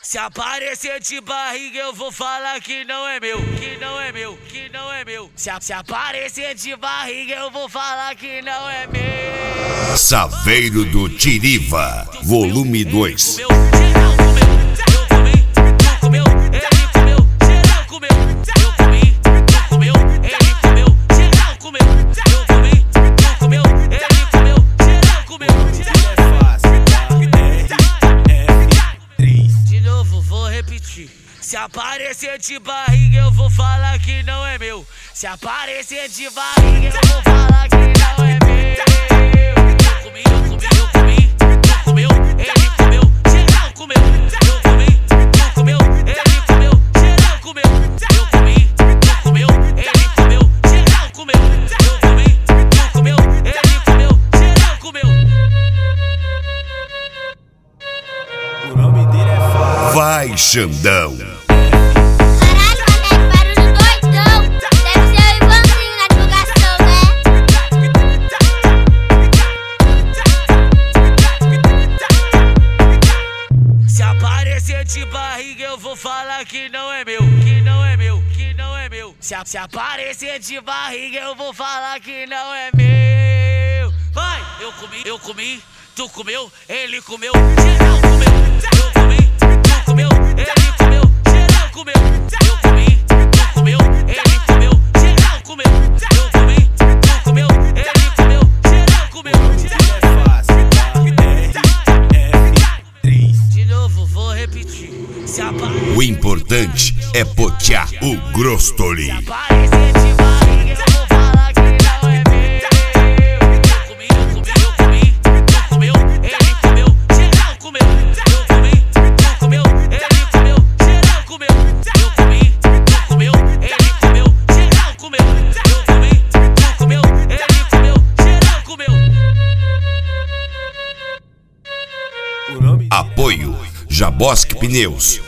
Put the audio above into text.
Se aparecer de barriga eu vou falar que não é meu, que não é meu, que não é meu. Se aparecer de barriga eu vou falar que não é meu. Saveiro do Tiriva, volume 2. Se aparecer de barriga eu vou falar que não é meu. Se aparecer de barriga eu vou falar que não é meu. Eu comi, tu comeu, ele comeu, geral comeu. Eu comi, tu comeu, ele comeu, geral comeu. Eu comi, tu comeu, ele comeu, geral comeu. Eu comi, tu comeu, ele comeu, geral comeu. O nome dele é Fábio. Vai, Xandão. De barriga eu vou falar que não é meu, que não é meu, que não é meu. Se aparecer de barriga eu vou falar que não é meu. Vai, eu comi, tu comeu, ele comeu, geral comeu. Eu comi, tu comeu, ele comeu, geral comeu. Eu comi, tu comeu, ele comeu, geral comeu. Eu comi, tu comeu, ele comeu, geral comeu. De novo, vou repetir. O importante é botear o Grostoli. Se aparecer de barriga eu vou falar que não é meu. Eu comi, tu comeu, ele comeu, geral comeu. Eu comi, tu comeu, ele comeu, geral comeu. Eu comi, tu comeu, ele comeu, geral comeu. Eu comi, tu comeu, ele comeu, geral comeu. Apoio Jabosk Pneus,